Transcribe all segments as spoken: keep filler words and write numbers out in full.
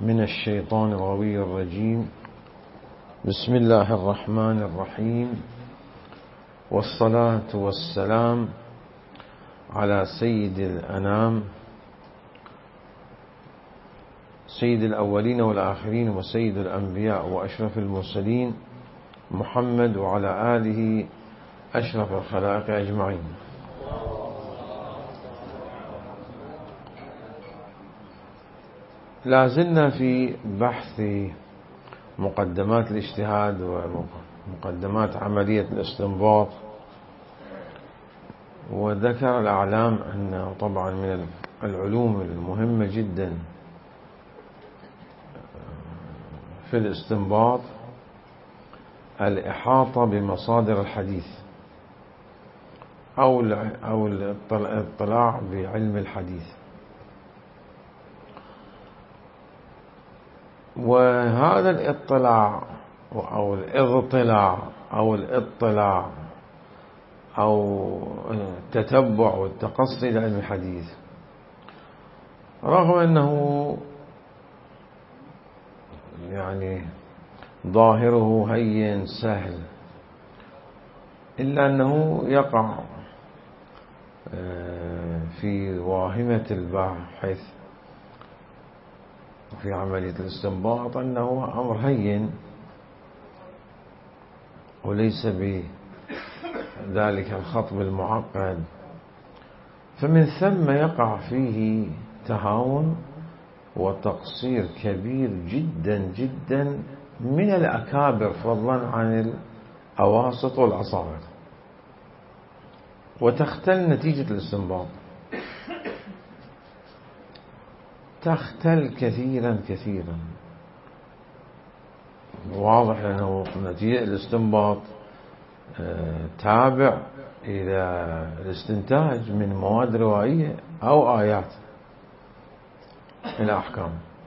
من الشيطان الغوي الرجيم. بسم الله الرحمن الرحيم، والصلاة والسلام على سيد الأنام، سيد الأولين والآخرين، وسيد الأنبياء وأشرف المرسلين، محمد وعلى آله أشرف الخلائق أجمعين. لازلنا في بحث مقدمات الاجتهاد ومقدمات عملية الاستنباط، وذكر الأعلام أنه طبعا من العلوم المهمة جدا في الاستنباط الإحاطة بمصادر الحديث أو أو الاطلاع بعلم الحديث. وهذا الاطلاع أو الاضطلاع أو الاطلاع أو التتبع والتقصي لعلم الحديث، رغم أنه يعني ظاهره هين سهل، إلا أنه يقع في واهمة الباحث في عملية الاستنباط أنه أمر هين وليس بذلك الخطب المعقد، فمن ثم يقع فيه تهاون وتقصير كبير جدا جدا من الأكابر فضلا عن الأواسط والأصاغر، وتختل نتيجة الاستنباط، تختل كثيرا كثيرا. واضح أنه نتيجة الاستنباط تابع إلى الاستنتاج من مواد روائية أو آيات من الأحكام،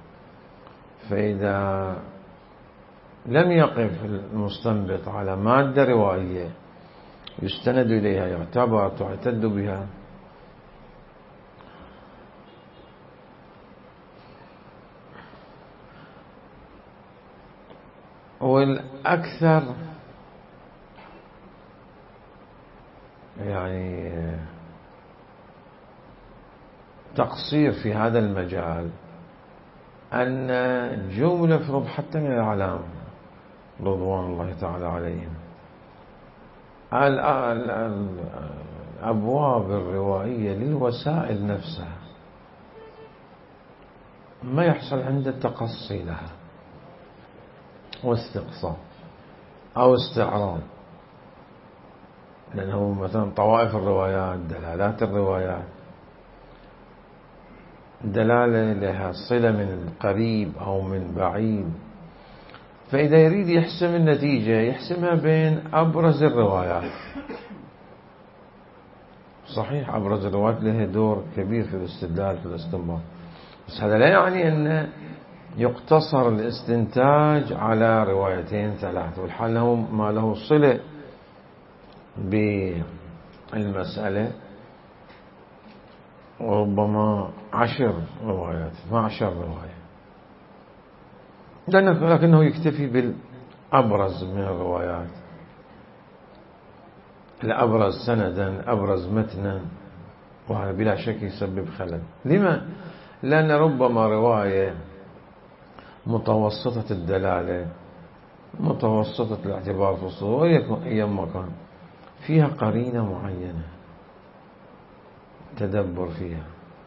فإذا لم يقف المستنبط على مادة روائية يستند إليها، يعتبر تعتد بها، والأكثر يعني تقصير في هذا المجال أن جملة فرض حتى من الأعلام رضوان الله تعالى عليهم الأبواب الروائية للوسائل نفسها ما يحصل عند التقصي لها واستقصاء أو استعراض، لأنه مثلا طوائف الروايات، دلالات الروايات، دلالة لها صلة من قريب أو من بعيد، فإذا يريد يحسم النتيجة يحسمها بين أبرز الروايات. صحيح أبرز الروايات له دور كبير في الاستدلال في الاستنباط، بس هذا لا يعني أن يقتصر الاستنتاج على روايتين ثلاث، والحال له ما له صلة بالمسألة وربما عشر روايات اثنا عشر رواية، لكنه يكتفي بالأبرز من الروايات، الأبرز سندا، أبرز متنا، وهذا بلا شك يسبب خلل. لما؟ لأن ربما رواية متوسطة الدلالة، متوسطة الاعتبار في الصدور، أي مكان فيها قرينة معينة تدبر فيها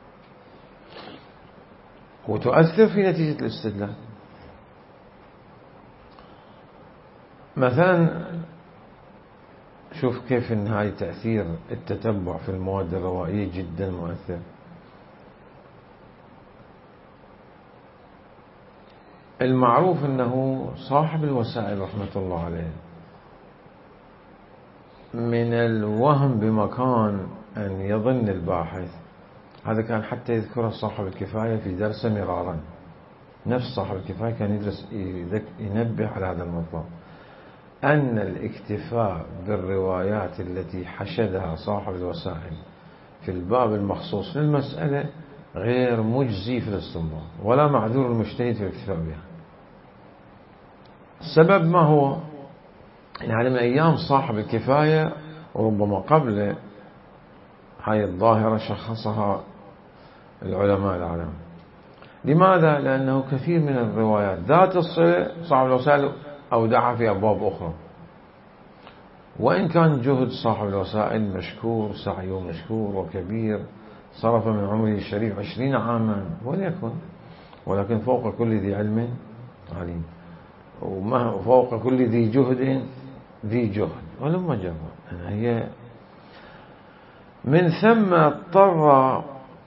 وتؤثر في نتيجة الاستدلال. مثلا شوف كيف إن هاي تأثير التتبع في المواد الروائية جدا مؤثر. المعروف أنه صاحب الوسائل رحمة الله عليه من الوهم بمكان أن يظن الباحث، هذا كان حتى يذكره صاحب الكفاية في درسه مرارا، نفس صاحب الكفاية كان يدرس ينبه على هذا المطلب، أن الاكتفاء بالروايات التي حشدها صاحب الوسائل في الباب المخصوص للمسألة غير مجزي في الاستنباط ولا معذور المجتهد في الاكتفاء بها. السبب ما هو؟ يعني من أيام صاحب الكفاية وربما قبل هاي الظاهرة شخصها العلماء العالم. لماذا؟ لأنه كثير من الروايات ذات الصلة صاحب الوسائل أودعها في أبواب أخرى، وإن كان جهد صاحب الوسائل مشكور، سعيه مشكور وكبير، صرف من عمره الشريف عشرين عاما وليكن، ولكن فوق كل ذي علم عليم، وفوق كل ذي جهد ذي جهد ولما جرى. هي من ثم اضطر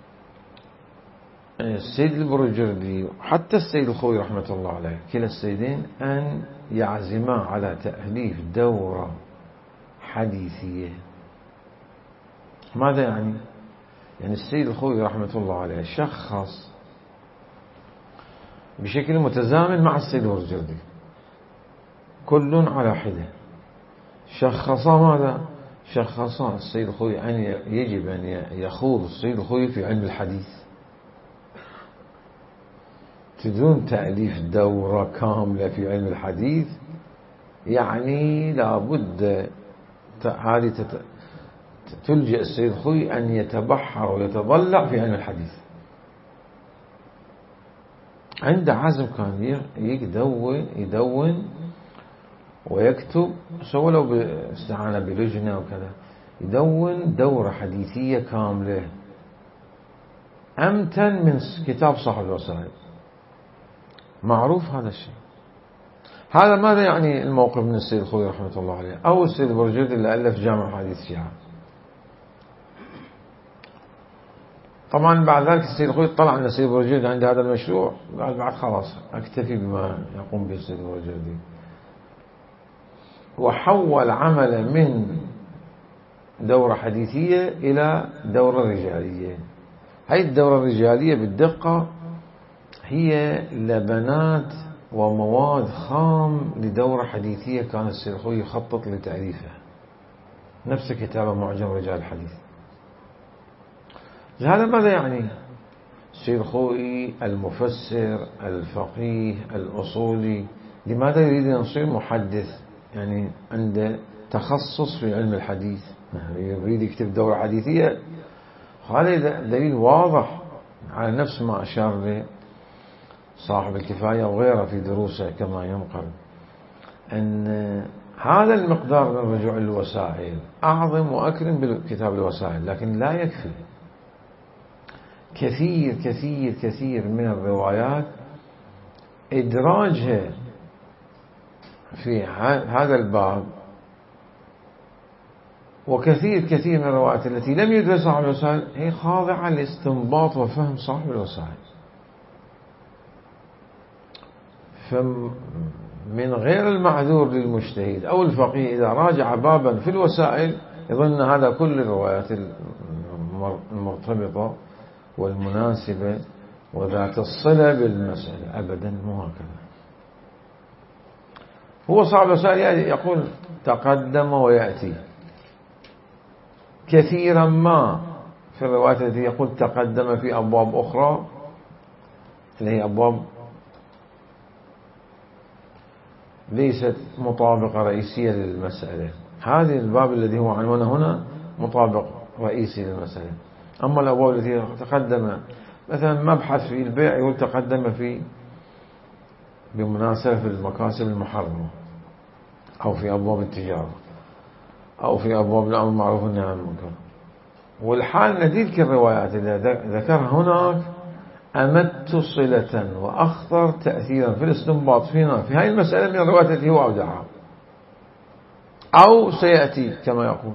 السيد البرجردي وحتى السيد الخوي رحمة الله عليه كلا السيدين أن يعزما على تأليف دورة حديثية. ماذا يعني؟ يعني السيد الخوي رحمة الله عليه شخص بشكل متزامن مع السيد البرجردي، كل على حدة، شخصا ماذا؟ شخصا السيد الخوي أن يجب أن يخوض السيد الخوي في علم الحديث بدون تأليف دورة كاملة في علم الحديث. يعني لابد هذه تلجئ السيد الخوي أن يتبحر ويتضلع في علم الحديث. عنده عزم كان يدون يدون ويكتب، سوى لو باستعانة بلجنة وكذا، يدون دورة حديثية كاملة أمتن من كتاب صاحب الوسائل. معروف هذا الشيء. هذا ماذا يعني الموقف من السيد الخوي رحمة الله عليه أو السيد البرجردي اللي ألف جامع حديث الشيعة؟ طبعا بعد ذلك السيد الخوي طلع أن السيد البرجردي عند هذا المشروع، قال بعد خلاص أكتفي بما يقوم به السيد البرجردي، وحول عمله من دورة حديثية إلى دورة رجالية. هذه الدورة الرجالية بالدقة هي لبنات ومواد خام لدورة حديثية كان السيد الخوي يخطط لتأليفها، نفس كتاب معجم رجال الحديث. هذا ماذا يعني؟ السيد الخوي المفسر الفقيه الأصولي لماذا يريد أن يصير محدث؟ يعني عنده تخصص في علم الحديث، يريد يكتب دورة حديثية. هذا دليل واضح على نفس ما أشار له صاحب الكفاية وغيره في دروسه كما ينقل، أن هذا المقدار من رجوع الوسائل أعظم وأكرم بكتاب الوسائل، لكن لا يكفي. كثير كثير كثير من الروايات إدراجها في هذا الباب، وكثير كثير من الروايات التي لم يدرسها صاحب الوسائل هي خاضعة لاستنباط وفهم صاحب الوسائل. فمن غير المعذور للمجتهد أو الفقيه إذا راجع بابا في الوسائل يظن هذا كل الروايات المرتبطة والمناسبة وذات الصلة بالمسألة. أبدا مو هكذا. هو صاحب الوسائل يقول تقدم ويأتي كثيرا ما في الروايات التي يقول تقدم في أبواب أخرى اللي هي أبواب ليست مطابقة رئيسية للمسألة. هذه الباب الذي هو عنوانه هنا مطابق رئيسي للمسألة. أما الأبواب التي تقدم مثلا مبحث في البيع يقول تقدم في بمناسبة في المكاسب المحرمة، أو في أبواب التجارة، أو في أبواب الأمر بالمعروف والنهي عن المنكر. والحال أن تلك الروايات التي ذكرها هناك أمت صلة وأخطر تأثيرا في الاستنباط فينا في هذه المسألة من الروايات التي هو أودعها أو سيأتي كما يقول.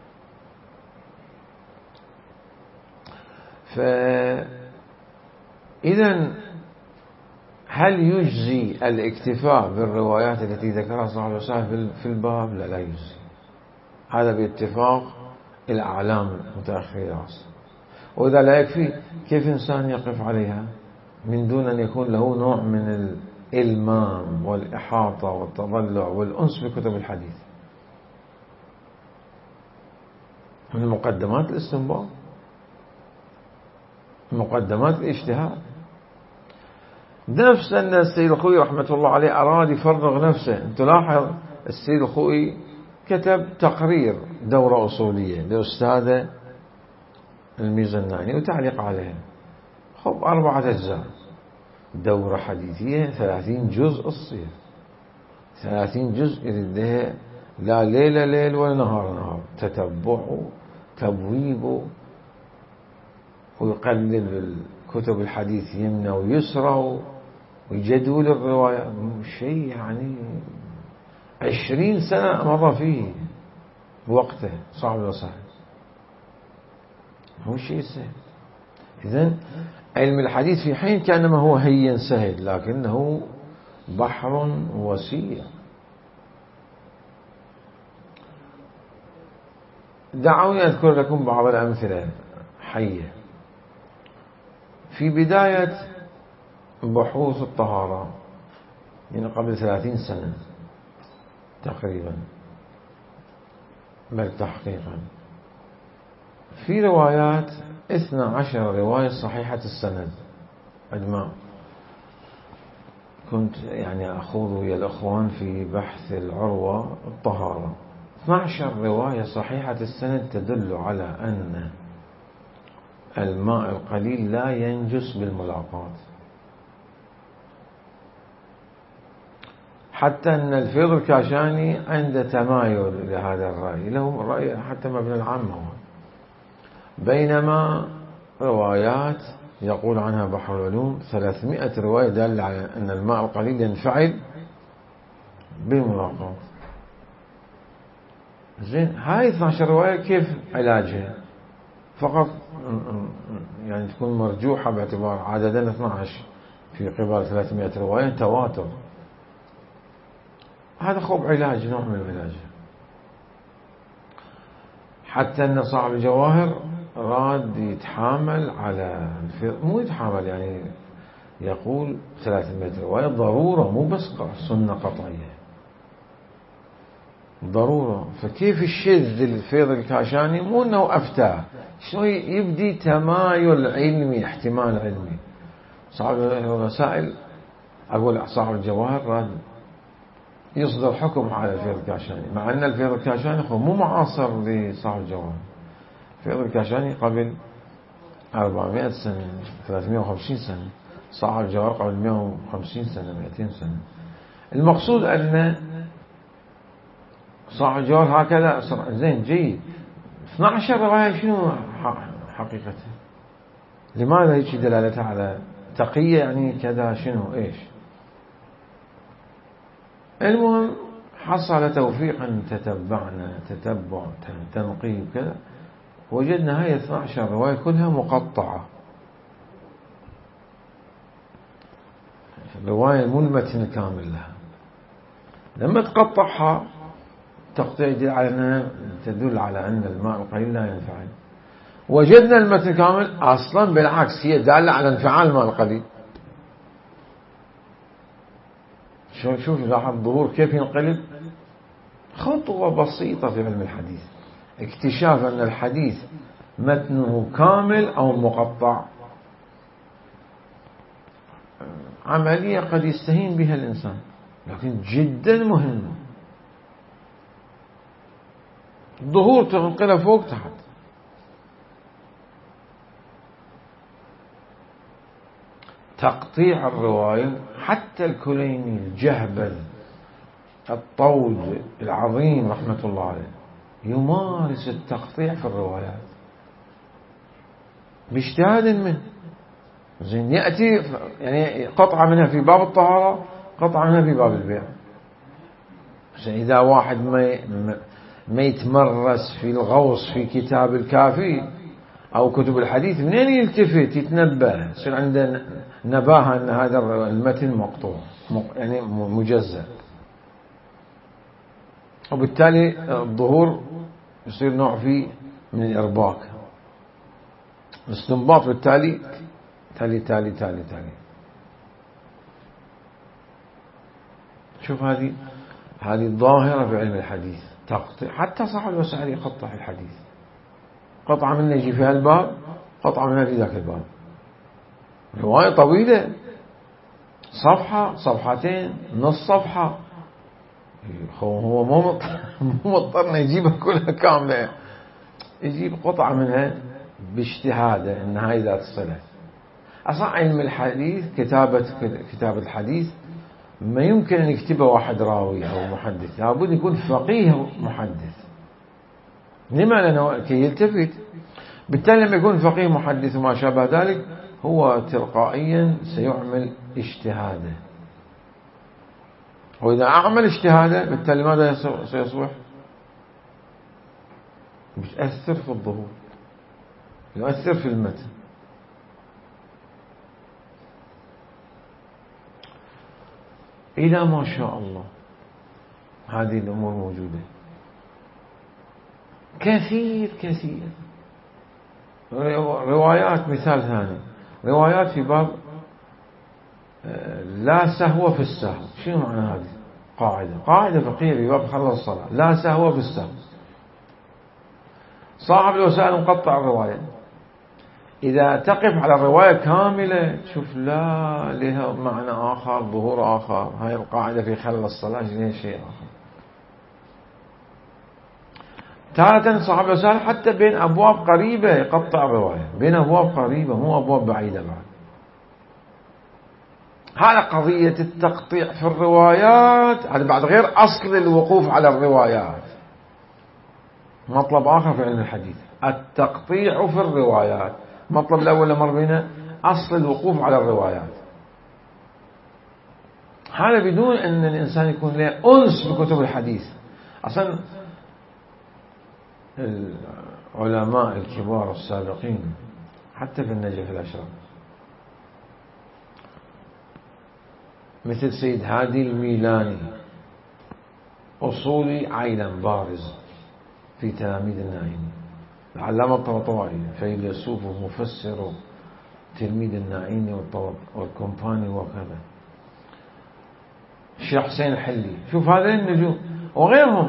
فإذا هل يجزي الاكتفاء بالروايات التي ذكرها صاحب الوسائل في الباب؟ لا لا يجزي. هذا باتفاق الأعلام المتأخرين. وإذا لا يكفي كيف إنسان يقف عليها من دون أن يكون له نوع من الإلمام والإحاطة والتضلع والأنس بكتب الحديث من مقدمات الاستنباط. مقدمات الاجتهاد. نفس أن السيد الخوئي رحمة الله عليه أراد يفرغ نفسه. تلاحظ السيد الخوئي كتب تقرير دورة أصولية لأستاذه الميزناني وتعليق عليها. خب أربعة أجزاء. دورة حديثية ثلاثين جزء الصير، ثلاثين جزء يردها لا ليلة ليل ولا نهار نهار، تتبعه تبويبه ويقلل الكتب الحديث يمنى ويسرى ويجدول الرواية. شيء يعني عشرين سنة مر فيه بوقته صعب وصعب، هو شيء سهل. إذن علم الحديث في حين كانما هو هين سهل، لكنه بحر وسيع. دعوني أذكر لكم بعض الأمثلة حية. في بداية بحوث الطهارة من قبل ثلاثين سنة تقريبا، بل تحقيقا، في روايات اثنى عشر رواية صحيحة السند. أجمع كنت يعني أخوض ويا الأخوان في بحث العروة الطهارة، اثنى عشر رواية صحيحة السند تدل على أن الماء القليل لا ينجس بالملاقات، حتى أن الفيض الكاشاني عنده تمايل لهذا الرأي، له رأي حتى مبنى العامة هو. بينما روايات يقول عنها بحر العلوم ثلاثمائة رواية دالة على أن الماء القليل ينفعل بالملاقات. زين، هاي اثنى عشر رواية كيف علاجها؟ فقط يعني تكون مرجوحة باعتبار عددنا اثنى عشر في قبال ثلاثمائة رواية تواتر. هذا خب علاج، نوع من العلاج. حتى أن صاحب الجواهر راد يتحامل على مو يتحامل يعني يقول ثلاثمائة رواية ضرورة، مو بس سنة قطعية، ضرورة. فكيف الشذ الفيض الكاشاني مو أنه أفتاه، شو يبدي تمايل علمي، احتمال علمي. صاحب الرسائل أقول صاحب الجواهر راد يصدر حكم على الفيض الكاشاني، مع أن الفيض الكاشاني هو مو معاصر لصاحب الجواهر. الفيض الكاشاني قبل أربعمائة سنة، ثلاثمائة وخمسين سنة، صاحب الجواهر قبل مائة وخمسين سنة، مئتين سنة. المقصود أن صاحب الجواهر هكذا زين جيد. اثنى عشر رواية شنو حقيقتها؟ لماذا هيك دلالتها على تقية يعني كذا شنو ايش؟ المهم حصل توفيقا، تتبعنا تتبع تنقيب كذا، وجدنا هاي اثنى عشر رواية كلها مقطعة. الرواية مو المتن كامل لها، لما تقطعها تقطيع تدل على أن الماء القليل لا ينفعل. وجدنا المتن كامل أصلا بالعكس هي دالة على انفعال الماء القليل. شوف شوف لاحظ الظهور كيف ينقلب. خطوة بسيطة في علم الحديث، اكتشاف أن الحديث متنه كامل أو مقطع، عملية قد يستهين بها الإنسان لكن جدا مهمة. ظهور تنقله فوق تحت. تقطيع الرواية، حتى الكليني الجهبذ الطود العظيم رحمة الله عليه يمارس التقطيع في الروايات باجتهاد منه. زين، يأتي يعني قطعة منها في باب الطهارة، قطعة منها في باب البيع. زين، إذا واحد ما ما يتمرس في الغوص في كتاب الكافي أو كتب الحديث، منين يلتفت يتنبه، يصير عنده نباهة أن هذا المتن مقطوع يعني مجزأ، وبالتالي الظهور يصير نوع فيه من الإرباك، الاستنباط بالتالي تالي تالي تالي تالي. شوف هذه هذه الظاهرة في علم الحديث، تقطيع. حتى صاحب الوسائل يقطع الحديث، قطعة منه يجي في هالباب، قطعة منها في ذاك الباب. رواية طويلة، صفحة صفحتين نص صفحة، هو مو مضطر مو مضطر يجيبها كلها كاملة، يجيب قطعة منها باجتهاده ان هاي ذات الصلة. اصلا علم الحديث كتابة كتاب الحديث ما يمكن ان يكتبه واحد راوي او محدث، لابد يكون فقيه محدث. لما؟ لانه كي يلتفت، بالتالي لما يكون فقيه محدث وما شابه ذلك هو تلقائيا سيعمل اجتهاده، وإذا أعمل اجتهاده بالتالي ماذا سيصبح؟ يؤثر في الظهور، يؤثر في المتن. إلى ما شاء الله هذه الأمور موجودة كثير كثير. روايات، مثال ثاني، روايات في باب لا سهو في السهو. شنو معنى هذه؟ قاعدة قاعدة فقهية في باب خلص الصلاة، لا سهو في السهو. صاحب الوسائل مقطع الرواية، إذا تقف على الرواية كاملة تشوف لا لها معنى آخر، ظهور آخر. هاي القاعدة في خلص الصلاة لها شيء آخر. تارة صاحب الوسائل حتى بين أبواب قريبة يقطع الرواية، بين أبواب قريبة مو أبواب بعيدة بعد. هذا قضية التقطيع في الروايات، هذا بعد غير أصل الوقوف على الروايات. مطلب آخر في علم الحديث التقطيع في الروايات. مطلب الأول مر بنا أصل الوقوف على الروايات. هذا بدون أن الإنسان يكون له أنس بكتب الحديث. أصلا العلماء الكبار السابقين حتى في النجف الأشرف مثل سيد هادي الميلاني، أصولي عينا بارز في تلاميذ الناعيني، العلامة الطباطبائي فيلسوف ومفسر تلميذ الناعيني والكومباني وكذا، الشيخ حسين الحلي. شوف هذين النجوم وغيرهم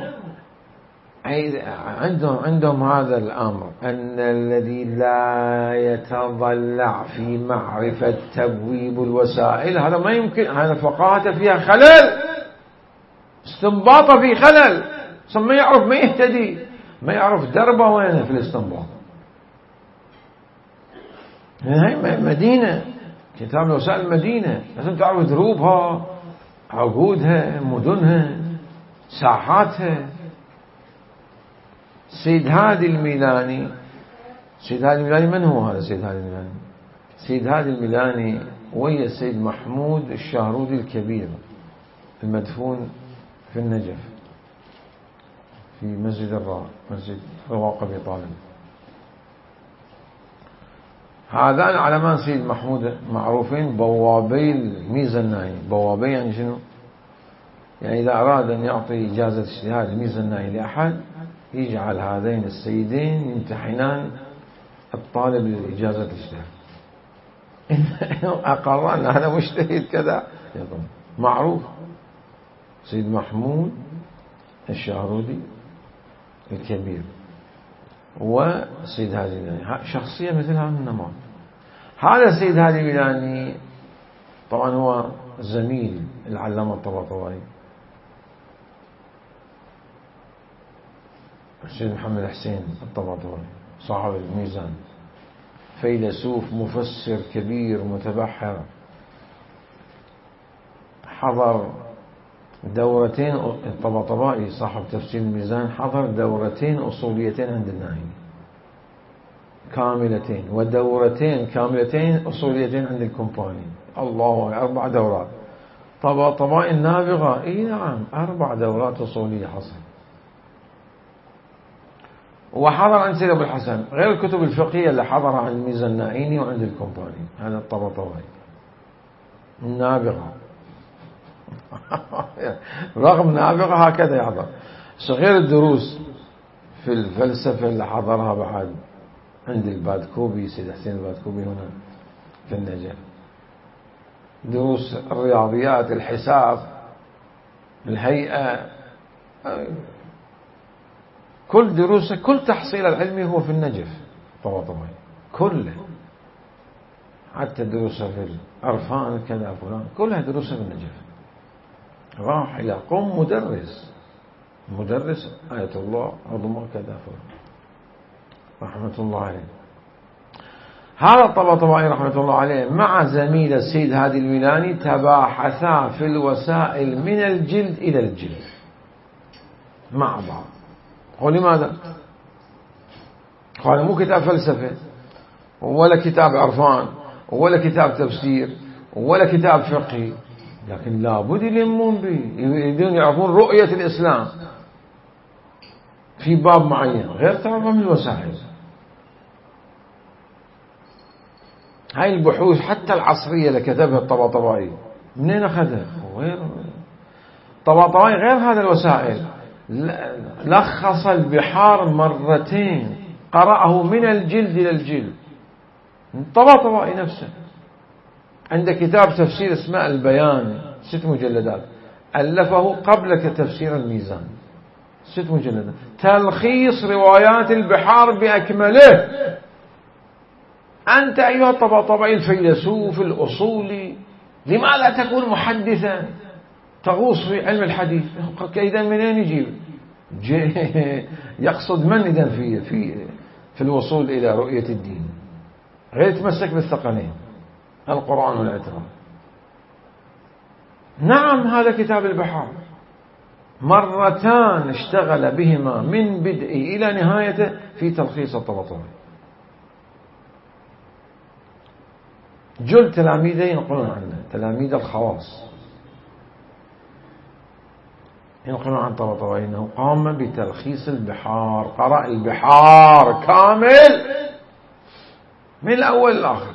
عندهم عندهم هذا الأمر، أن الذي لا يتضلع في معرفة تبويب الوسائل هذا ما يمكن، هذا فقاهة فيها خلل، استنباطه في خلل، ما يعرف ما يهتدي، ما يعرف دربه وينه في الاستنباط. هاي مدينة، كتاب الوسائل مدينة، لازم تعرف دروبها، عقودها، مدنها، ساحاتها. سيد هادي الميلاني، سيد هادي الميلاني من هو هذا سيد هادي الميلاني؟ سيد هادي الميلاني ويا السيد محمود الشهرودي الكبير المدفون في النجف في مسجد الراء، مسجد رواق أبي طالب. هذان علمان سيد محمود معروفين بوابي الميزة الناعي. بوابي يعني شنو؟ يعني إذا أراد أن يعطي إجازة اجتهاد الميزة الناعي لأحد يجعل هذين السيدين يمتحنان الطالب لإجازة الاجتهاد. أقر أن هذا مجتهد كذا معروف. سيد محمود الشهرودي الكبير وسيد هادي الميلاني شخصية مثل هذا النمط. هذا سيد هادي الميلاني طبعا هو زميل العلامة الطباطبائي السيد محمد حسين الطباطبائي صاحب الميزان، فيلسوف مفسر كبير متبحر، حضر دورتين. الطباطبائي صاحب تفسير الميزان حضر دورتين أصوليتين عند الناعيني كاملتين، ودورتين كاملتين أصوليتين عند الكومباني. الله، أربع دورات. طباطبائي النابغة، اي نعم، أربع دورات أصولية حصل. وحضر عند سيد أبو الحسن غير الكتب الفقهية اللي حضرها عند الميزان الناعيني وعند الكومباني. هذا الطباطبائي النابغة رغم نابغة هكذا يحضر. صغير الدروس في الفلسفة اللي حضرها بعد عند البادكوبي، سيد حسين البادكوبي هنا في النجف، دروس الرياضيات، الحساب، الهيئة، كل دروسه، كل تحصيل العلمي هو في النجف طباطبائي كله. حتى دروسه في الأرفان كذا فلان، كلها دروسه بالنجف. راح إلى قوم مدرس مدرس آية الله عظمى كذا فلان رحمة الله عليه. هذا الطباطبائي رحمة الله عليه مع زميل السيد هادي الميلاني تباحثا في الوسائل من الجلد إلى الجلد مع بعض. ولماذا؟ قال مو كتاب فلسفة ولا كتاب عرفان ولا كتاب تفسير ولا كتاب فقهي، لكن لابد يلمون به، يريدون يعرفون رؤية الإسلام في باب معين غير تعرفها من الوسائل. هاي البحوث حتى العصرية اللي كتبها الطباطبائي منين أخذها؟ غير الطباطبائي غير هذا الوسائل، لخص البحار مرتين، قرأه من الجلد إلى الجلد. الطباطبائي نفسه عنده كتاب تفسير اسمه البيان، ست مجلدات، ألفه قبل تفسير الميزان، ست مجلدات، تلخيص روايات البحار بأكمله. أنت أيها الطباطبائي الفيلسوف الأصولي لماذا تكون محدثا تغوص في علم الحديث؟ إذا منين يجيب؟ يقصد من إذا في في في الوصول إلى رؤية الدين؟ غير يتمسك بالثقلين القرآن والاعتراف. نعم هذا كتاب البحار مرتان اشتغل بهما من بدء إلى نهايته في تلخيص الطباطبائي. جل تلاميذه ينقلون عنه، تلاميذ الخواص ينقلون عن الطباطبائي أنه قام بتلخيص البحار، قرأ البحار كامل من الأول للآخر.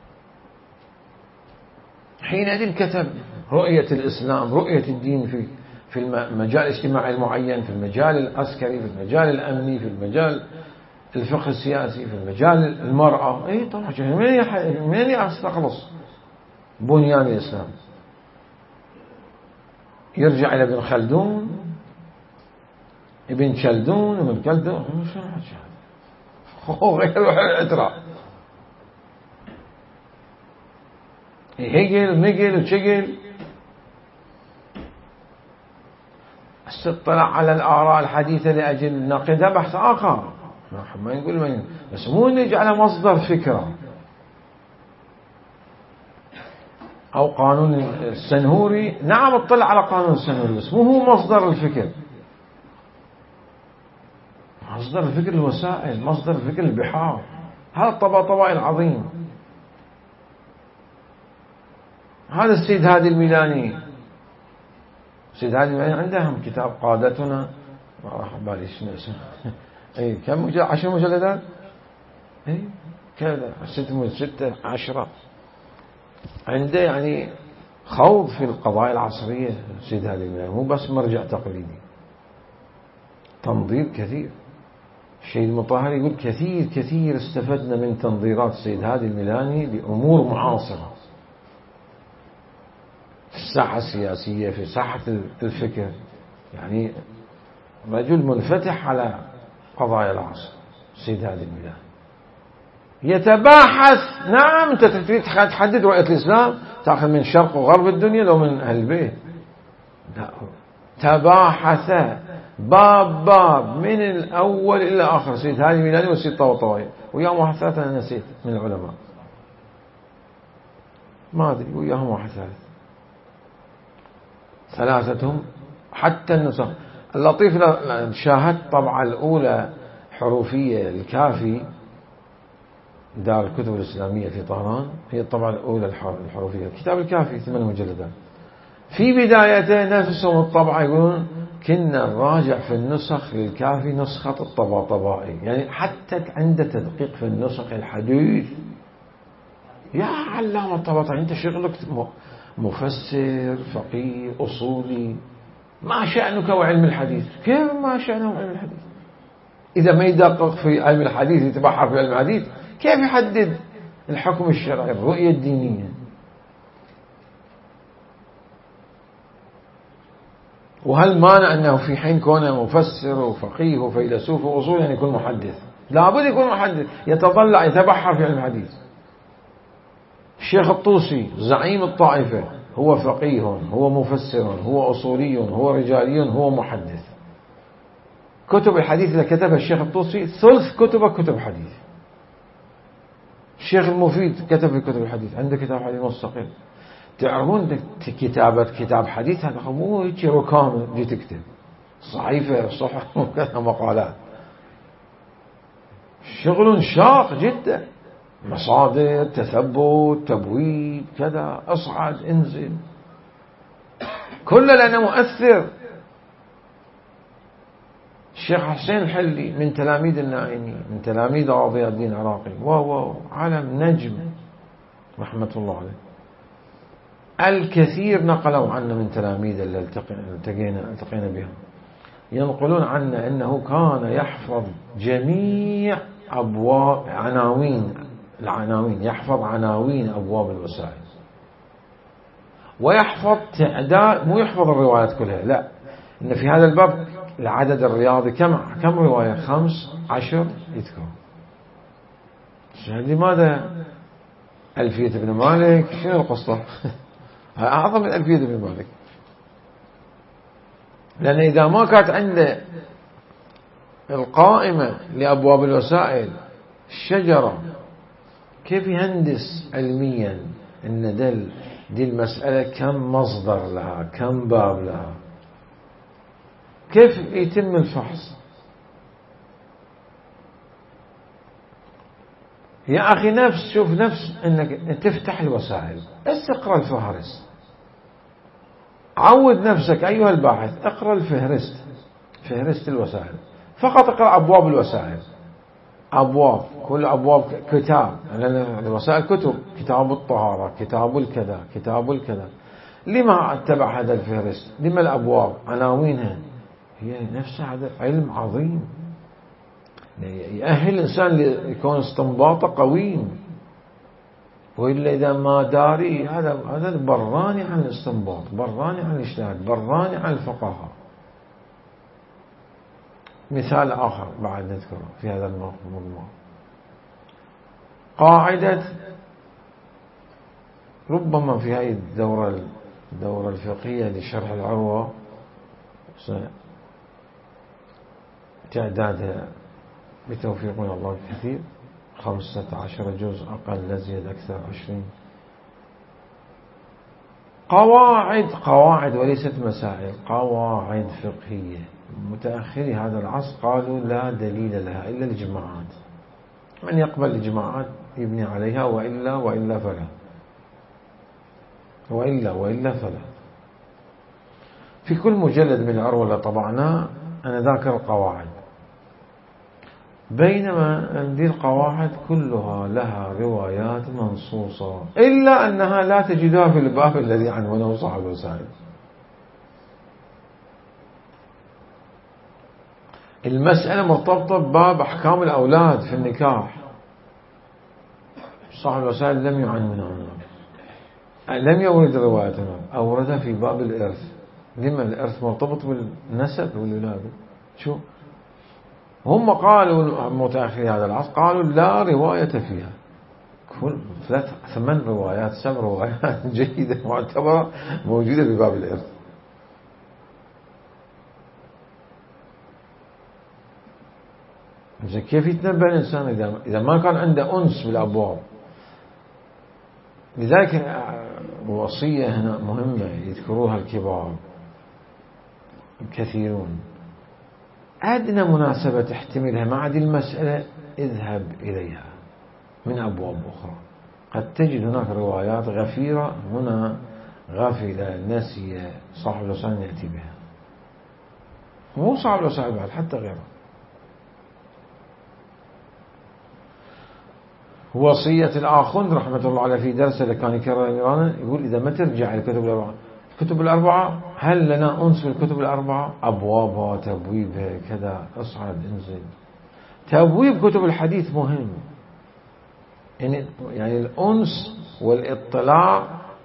حينئذ كتب رؤية الإسلام، رؤية الدين في في المجال الاجتماعي المعين، في المجال العسكري، في المجال الأمني، في المجال الفقه السياسي، في المجال المرأة. اي طبعا من يستخلص بنيان الإسلام؟ يرجع إلى ابن خلدون، ابن شلدون، ابن كلدون، هو غير الاعتراف. هيجل ميجل وشيجل استطلع على الآراء الحديثة لأجل نقدها بحث آخر، ما يقول ما يقول. بس مو نجعله مصدر فكرة. أو قانون السنهوري، نعم اطلع على قانون السنهوري بس مو هو مصدر الفكر. مصدر الفكر الوسائل، مصدر الفكر البحار. هذا الطباطبائي العظيم، هذا السيد هادي الميلاني. السيد هادي الميلاني عندهم كتاب قادتنا، ما راح بالي شنو اسمه. اي كم مجلد؟ عشر مجلدات. اي كذا ستة ستة عشرة. عنده يعني خوض في القضايا العصرية. السيد هادي الميلاني مو بس مرجع تقليدي، تنظير كثير. الشيخ المطهري يقول كثير كثير استفدنا من تنظيرات السيد هادي الميلاني لأمور معاصرة في الساحة السياسية، في ساحة الفكر. يعني رجل منفتح على قضايا العصر السيد هادي الميلاني، يتباحث. نعم أنت تريد تحدد رؤية الإسلام، تأخذ من شرق وغرب الدنيا لو من أهل البيت. لا، تباحث باب باب من الأول إلى آخر السيد هادي الميلاني والسيد طباطبائي. وياهم واحد ثلاثة أنا نسيت من العلماء، ما أدري، وياهم واحد ثلاثة ثلاثتهم. حتى النسخ اللطيف، شاهدت طبعة الأولى حروفية الكافي، دار الكتب الإسلامية في طهران، هي الطبعة الأولى الحروفية كتاب الكافي ثمان مجلدات. في بدايته نفسهم الطبعة يقولون كنا نراجع في النسخ للكافي نسخة الطباطبائي، يعني حتى عند تدقيق في النسخ الحديث. يا علامة الطباطبائي أنت شغلك مفسر فقيه أصولي، ما شأنك وعلم الحديث؟ كيف ما شأنه علم الحديث؟ إذا ما يدقق في علم الحديث، يتبحر في علم الحديث، كيف يحدد الحكم الشرعي، الرؤية الدينية؟ وهل مانع أنه في حين كونه مفسر وفقيه وفيلسوف وأصول يعني يكون محدث؟ لابد يكون محدث، يتطلع يتبحر في علم الحديث. الشيخ الطوسي زعيم الطائفة، هو فقيه، هو مفسر، هو أصولي، هو رجالي، هو محدث. كتب الحديث اللي كتبها الشيخ الطوسي ثلث كتبه كتب حديث. الشيخ المفيد كتب في كتب الحديث، عنده كتاب حديث مستقل. تعرفون كتابة كتاب حديث هذا مو هيك ركام جي تكتب صحيفة صحف وكذا مقالات، شغل شاق جدا، مصادر، تثبت، تبويب، كذا، اصعد انزل، كله لأنه مؤثر. الشيخ حسين الحلي من تلاميذ النائني، من تلاميذ ضياء الدين العراقي، واو عالم نجم رحمة الله عليه. الكثير نقلوا عنه من تلاميذ اللي التقينا التقينا بهم، ينقلون عنه أنه كان يحفظ جميع أبواب عناوين العناوين يحفظ عناوين أبواب الوسائل، ويحفظ تعداد، مو يحفظ الروايات كلها، لا، إن في هذا الباب العدد الرياضي كم كم رواية، خمس عشر يذكر. لماذا ألفية ابن مالك؟ شنو القصة؟ أعظم من ألفية ابن مالك، لأن إذا ما كانت عنده القائمة لأبواب الوسائل الشجرة، كيف يهندس علميا أن دل دي المسألة كم مصدر لها، كم باب لها، كيف يتم الفحص؟ يا أخي نفس شوف نفس أنك تفتح الوسائل، بس اقرأ الفهرس، عود نفسك أيها الباحث، اقرأ الفهرست، فهرست الوسائل، فقط اقرأ أبواب الوسائل، أبواب، كل أبواب كتاب، لأن الوسائل كتب، كتاب الطهارة، كتاب الكذا، كتاب الكذا. لما اتبع هذا الفهرست؟ لما الأبواب عناوينها هي نفسها هذا علم عظيم يأهل الإنسان ليكون استنباطه قويم، وإلا إذا ما داري هذا هذا براني عن الاستنباط، براني عن الاجتهاد، براني عن الفقهاء. مثال آخر بعد نذكره في هذا الموضوع، قاعدة ربما في هذه الدورة الدورة الفقهية لشرح العروة تعدادها بتوفيق من الله الكثير خمسة عشر جزء، أقل لا زيادة أكثر عشرين. قواعد قواعد وليست مسائل، قواعد فقهية. متأخري هذا العصر قالوا لا دليل لها إلا الجماعات، من يقبل الجماعات يبني عليها، وإلا وإلا فلا، وإلا وإلا فلا. في كل مجلد من العروة اللي طبعناه أنا ذاكر القواعد، بينما هذه القواعد كلها لها روايات منصوصة، إلا أنها لا تجدها في الباب الذي عنونه صاحب الوسائل. المسألة مرتبطة بباب أحكام الأولاد في النكاح، صاحب الوسائل لم يعنونها، لم يورد روايتنا، أوردها في باب الإرث. لما الإرث مرتبط بالنسب والولادة. شو هم قالوا متأخري هذا العصر، قالوا لا رواية فيها، كل ثلاث ثمان روايات سبع روايات جيدة معتبرة موجودة في باب الإرث. كيف يتنبأ الإنسان إذا إذا ما كان عنده أنس بالأبواب؟ لذلك وصية هنا مهمة يذكروها الكبار الكثيرون، أدنى مناسبة تحتملها مع هذه المسألة اذهب إليها من أبواب أخرى. قد تجد هناك روايات غفيرة هنا غافلة ناسية صاحب الوسائل يأتي بها، مو صاحب الوسائل بعد، حتى غيره. وصية الآخوند رحمة الله عليه في درسه اللي كان يكرر يقول إذا ما ترجع الكتب الأربعة، الكتب الأربعة هل لنا أنس في الكتب الأربعة؟ أبوابها، تبويبها، كذا، اصعد انزل. تبويب كتب الحديث مهم، يعني يعني الأنس والاطلاع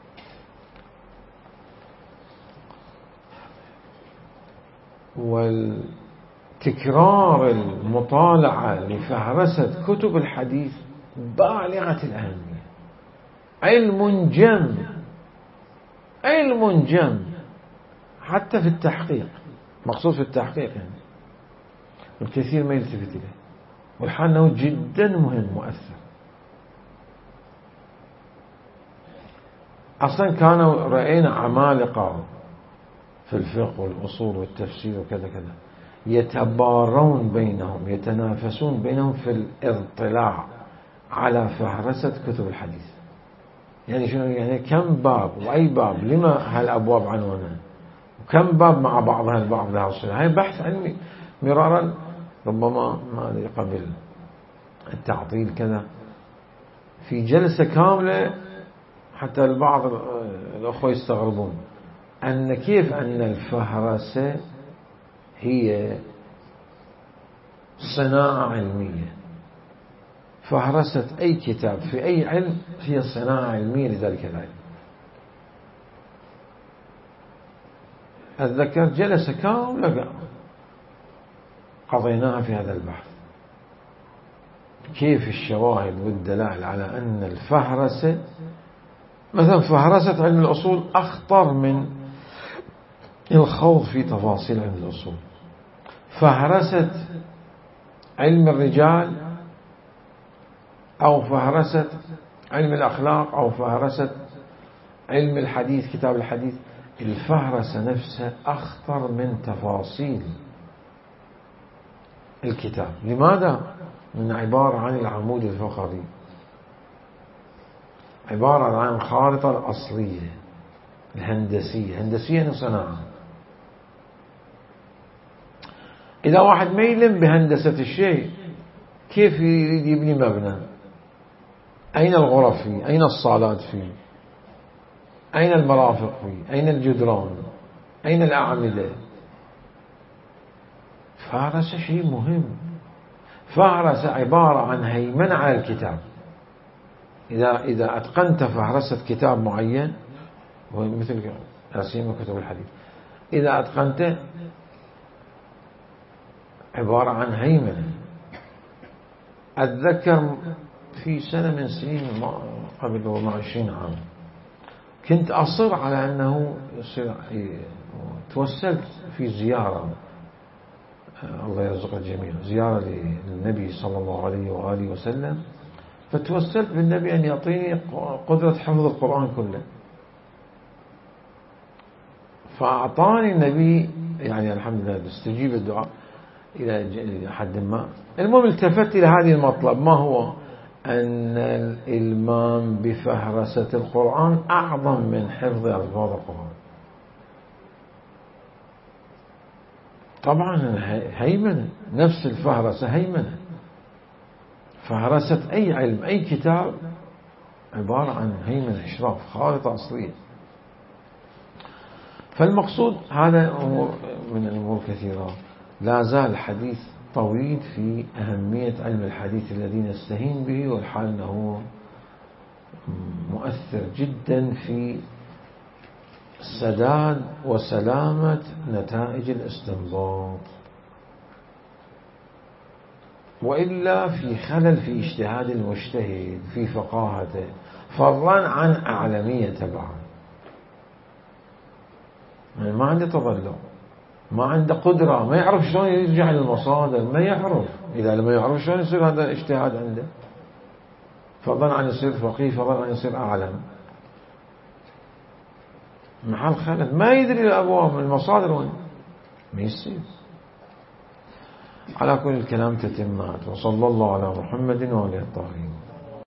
والتكرار المطالعة لفهرسة كتب الحديث بالغة الأهمية. علم جم، علم جم حتى في التحقيق، مقصود في التحقيق يعني الكثير ما يلتفت إليه، والحال أنه جدا مهم مؤثر. أصلا كانوا رأينا عمالقة في الفقه والأصول والتفسير وكذا كذا يتبارون بينهم، يتنافسون بينهم في الاطلاع على فهرسة كتب الحديث. يعني شنو يعني؟ كم باب وأي باب لما هالأبواب عنوانها، وكم باب مع بعضها البعض لها صلة. هاي بحث علمي مرارا، ربما ما قبل التعطيل كذا في جلسة كاملة، حتى البعض الأخوة يستغربون أن كيف أن الفهرسة هي صناعة علمية. فهرسة أي كتاب في أي علم هي صناعة علمية لذلك العلم. أتذكر جلسة كاملة قضيناها في هذا البحث، كيف الشواهد والدلائل على أن الفهرسة، مثلا فهرسة علم الأصول أخطر من الخوض في تفاصيل علم الأصول. فهرسة علم الرجال أو فهرسة علم الأخلاق أو فهرسة علم الحديث كتاب الحديث، الفهرسة نفسها أخطر من تفاصيل الكتاب. لماذا؟ من عبارة عن العمود الفقري، عبارة عن الخارطة الأصلية الهندسية. هندسية صناعة. إذا واحد ما يلم بهندسة الشيء كيف يريد يبني مبنى؟ أين الغرف فيه؟ أين الصالات فيه؟ أين المرافق فيه؟ أين الجدران؟ أين الأعمدة؟ فهرسة شيء مهم. فهرسة عبارة عن هيمنة على الكتاب. إذا إذا أتقنت فهرسة كتاب معين، مثل أسيم كتب الحديث، إذا أتقنت عبارة عن هيمنة. أتذكر في سنة من سنين قبل عشرين عام كنت أصر على أنه يصير، توسلت في زيارة، الله يرزق الجميع، زيارة للنبي صلى الله عليه وآله وسلم، فتوسلت بالنبي أن يعطيني قدرة حفظ القرآن كله. فأعطاني النبي يعني الحمد لله استجيب الدعاء إلى حد ما. المهم التفت إلى هذه المطلب، ما هو؟ أن الإلمام بفهرسة القرآن أعظم من حفظ ألفاظ القرآن. طبعا هيمنة، نفس الفهرسة هيمنة. فهرسة أي علم أي كتاب عبارة عن هيمنة، إشراف، خارطة أصلية. فالمقصود هذا أمور من الأمور كثيرة. لا زال الحديث طويل في أهمية علم الحديث الذي نستهين به، والحال أنه مؤثر جدا في سداد وسلامة نتائج الاستنباط، وإلا في خلل في اجتهاد المجتهد في فقاهته، فضلا عن أعلمية تبعه. يعني ما عنده تضلع، ما عنده قدرة، ما يعرف شلون يرجع للمصادر، ما يعرف. إذا لما يعرف شلون يصير هذا الاجتهاد عنده، فضلا عن يصير فقيه، فضلا عن يصير أعلم. محل خلل، ما يدري الأبواب من المصادر وين، ما يصير. على كل الكلام تتمات. وصلى الله على محمد وعلى آله الطاهرين.